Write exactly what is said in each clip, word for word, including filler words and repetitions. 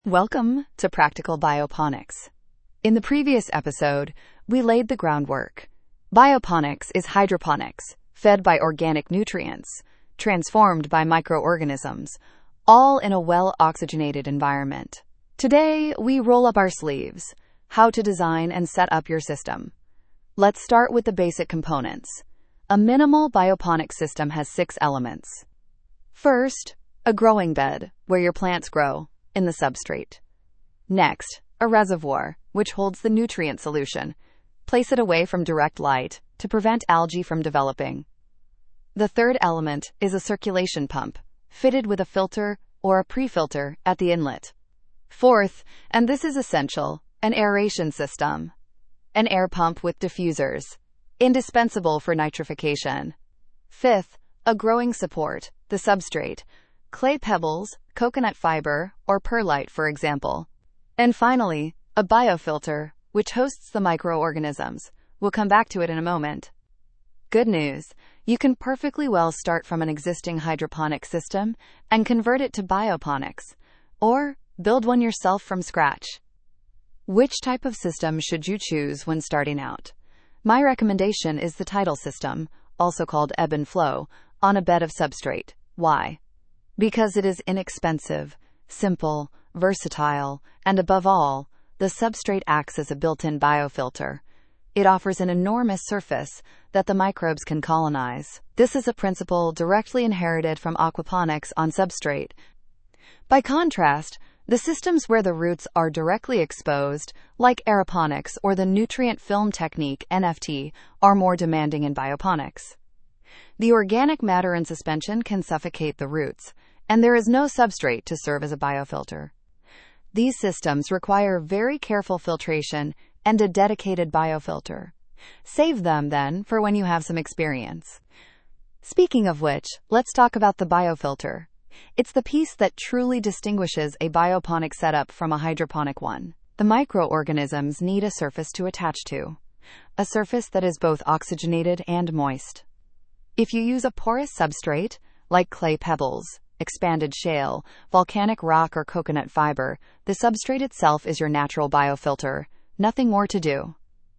Welcome to Practical Bioponics. In the previous episode, we laid the groundwork. Bioponics is hydroponics, fed by organic nutrients, transformed by microorganisms, all in a well-oxygenated environment. Today, we roll up our sleeves. How to design and set up your system. Let's start with the basic components. A minimal bioponic system has six elements. First, a growing bed, where your plants grow, in the substrate. Next, a reservoir, which holds the nutrient solution. Place it away from direct light to prevent algae from developing. The third element is a circulation pump, fitted with a filter or a pre-filter at the inlet. Fourth, and this is essential, an aeration system. An air pump with diffusers, indispensable for nitrification. Fifth, a growing support, the substrate, clay pebbles, coconut fiber, or perlite, for example. And finally, a biofilter, which hosts the microorganisms. We'll come back to it in a moment. Good news, you can perfectly well start from an existing hydroponic system and convert it to bioponics, or build one yourself from scratch. Which type of system should you choose when starting out? My recommendation is the tidal system, also called ebb and flow, on a bed of substrate. Why? Because it is inexpensive, simple, versatile, and above all, the substrate acts as a built-in biofilter. It offers an enormous surface that the microbes can colonize. This is a principle directly inherited from aquaponics on substrate. By contrast, the systems where the roots are directly exposed, like aeroponics or the nutrient film technique N F T, are more demanding in bioponics. The organic matter in suspension can suffocate the roots, and there is no substrate to serve as a biofilter. These systems require very careful filtration and a dedicated biofilter. Save them, then, for when you have some experience. Speaking of which, let's talk about the biofilter. It's the piece that truly distinguishes a bioponic setup from a hydroponic one. The microorganisms need a surface to attach to, a surface that is both oxygenated and moist. If you use a porous substrate, like clay pebbles, expanded shale, volcanic rock, or coconut fiber, the substrate itself is your natural biofilter, nothing more to do.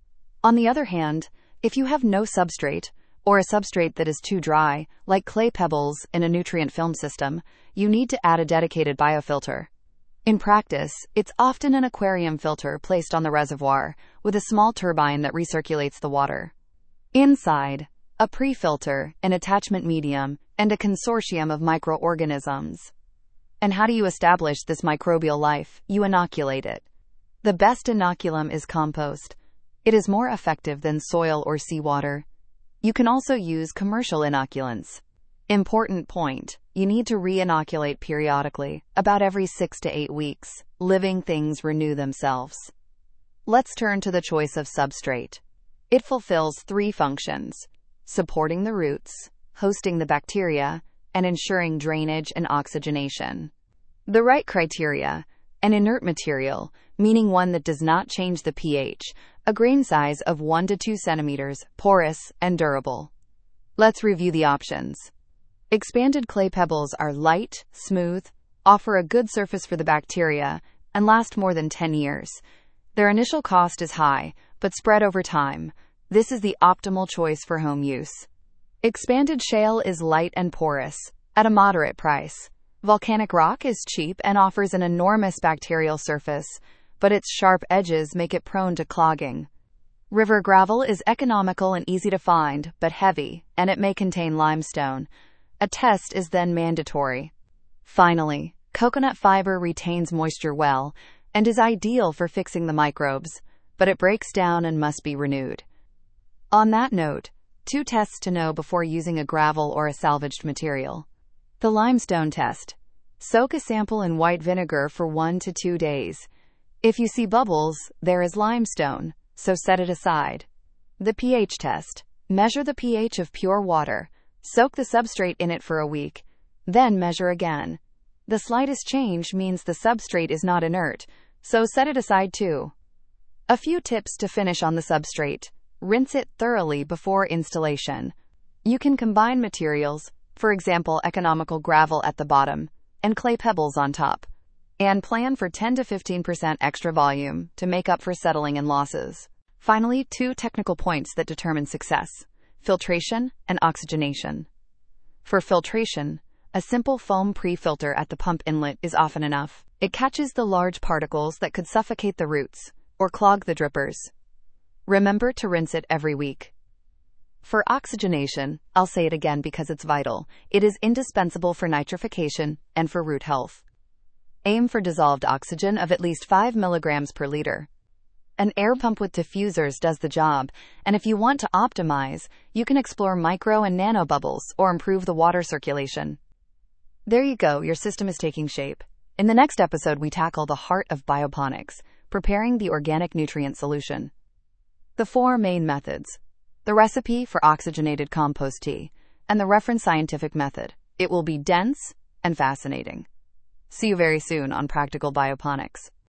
On the other hand, if you have no substrate, or a substrate that is too dry, like clay pebbles in a nutrient film system, you need to add a dedicated biofilter. In practice, it's often an aquarium filter placed on the reservoir, with a small turbine that recirculates the water. Inside, a pre-filter, an attachment medium, and a consortium of microorganisms. And how do you establish this microbial life? You inoculate it. The best inoculum is compost. It is more effective than soil or seawater. You can also use commercial inoculants. Important point, you need to re-inoculate periodically, about every six to eight weeks. Living things renew themselves. Let's turn to the choice of substrate. It fulfills three functions: supporting the roots, hosting the bacteria, and ensuring drainage and oxygenation. The right criteria: an inert material, meaning one that does not change the pH, a grain size of one to two centimeters, porous, and durable. Let's review the options. Expanded clay pebbles are light, smooth, offer a good surface for the bacteria, and last more than ten years. Their initial cost is high, but spread over time. This is the optimal choice for home use. Expanded shale is light and porous, at a moderate price. Volcanic rock is cheap and offers an enormous bacterial surface, but its sharp edges make it prone to clogging. River gravel is economical and easy to find, but heavy, and it may contain limestone. A test is then mandatory. Finally, coconut fiber retains moisture well and is ideal for fixing the microbes, but it breaks down and must be renewed. On that note, two tests to know before using a gravel or a salvaged material. The limestone test. Soak a sample in white vinegar for one to two days. If you see bubbles, there is limestone, so set it aside. The pH test. Measure the pH of pure water. Soak the substrate in it for a week. Then measure again. The slightest change means the substrate is not inert, so set it aside too. A few tips to finish on the substrate. Rinse it thoroughly before installation. You can combine materials, for example economical gravel at the bottom, and clay pebbles on top. And plan for ten to fifteen percent extra volume to make up for settling and losses. Finally, two technical points that determine success: filtration and oxygenation. For filtration, a simple foam pre-filter at the pump inlet is often enough. It catches the large particles that could suffocate the roots or clog the drippers. Remember to rinse it every week. For oxygenation, I'll say it again because it's vital. It is indispensable for nitrification and for root health. Aim for dissolved oxygen of at least five milligrams per liter. An air pump with diffusers does the job, and if you want to optimize, you can explore micro and nano bubbles or improve the water circulation. There you go, your system is taking shape. In the next episode, we tackle the heart of bioponics, preparing the organic nutrient solution. The four main methods: the recipe for oxygenated compost tea, and the reference scientific method. It will be dense and fascinating. See you very soon on Practical Bioponics.